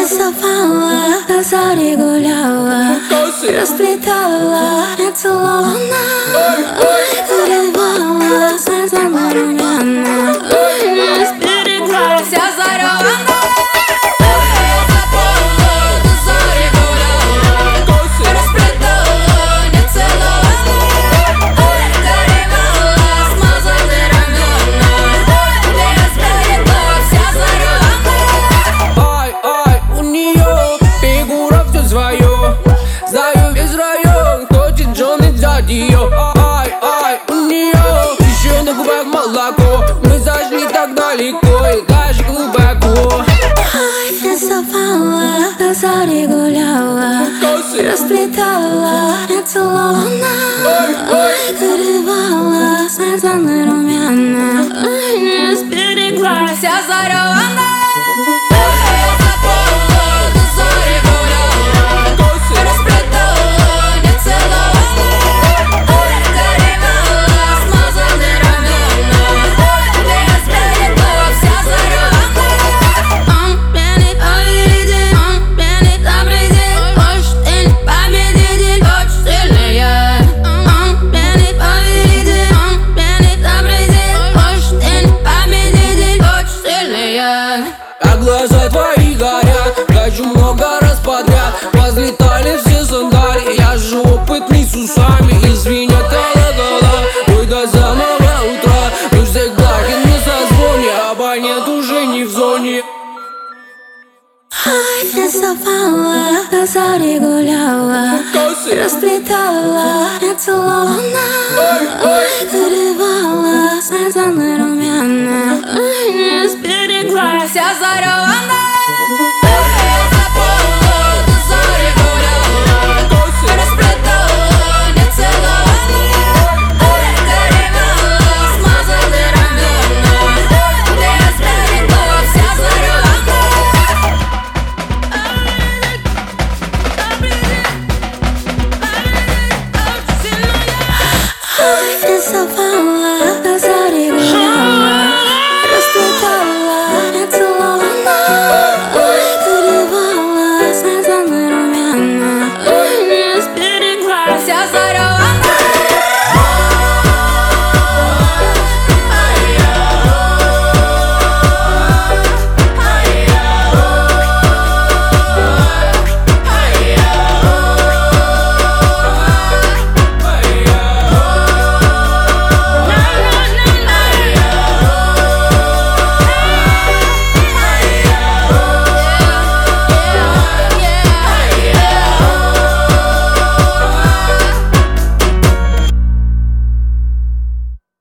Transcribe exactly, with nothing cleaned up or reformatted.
Рисовала, до зари гуляла, расплетала, нецелованно, горевала, слезами румяна, сберегла, вся заревана. Знаю весь район, хочет Джон и взять ее. Ай, ай, у нее еще на губах молоко. Мы зашли так далеко и даже глубоко. Ай, рисовала, до зари гуляла, расплетала, нецелованно, горевала, слезами румяна, сберегла, вся заревана. А глаза твои горят, хочу много раз подряд. Возлетали все сандали, я же опытный с усами. И звенят колокола, ой, до самого утра. Мы всегда не созвоне, абонент уже не в зоне. Ай, рисовала, до зари гуляла, расплетала, нецелованно, горевала, слезами румяна, сберегла, вся заревана.